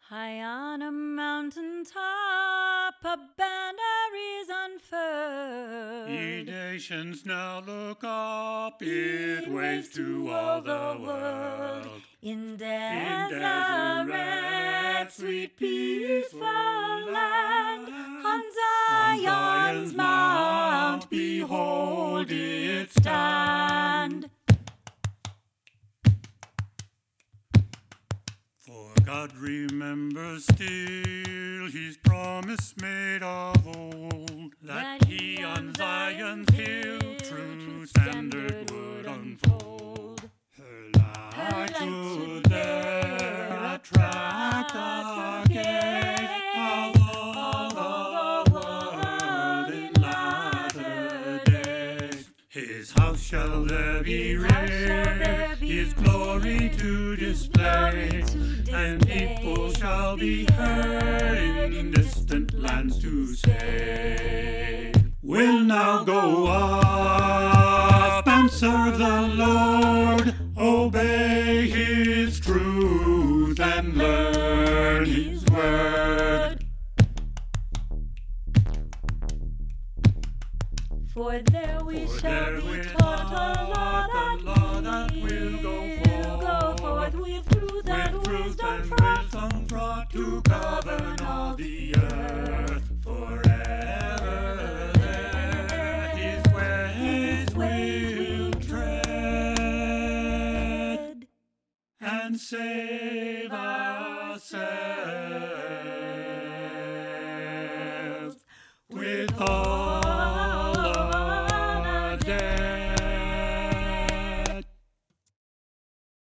High on a mountain top, a banner is unfurled. Ye nations now look up, it waves to all the world. In Deseret, sweet peaceful land, on Zion's mount, behold it stand. For God remembers still his promise made of old, that he on Zion's hill true standard would unfold. Her light should there attract the gaze of all the world in latter days. His house shall there be raised, his glory to display, and people shall be heard in distant lands to say, we'll now go up and serve the Lord, obey his truth and learn his word. For there we shall be taught a law that will go forth with truth and wisdom brought to govern all the earth forever. There his ways will tread and save ourselves with all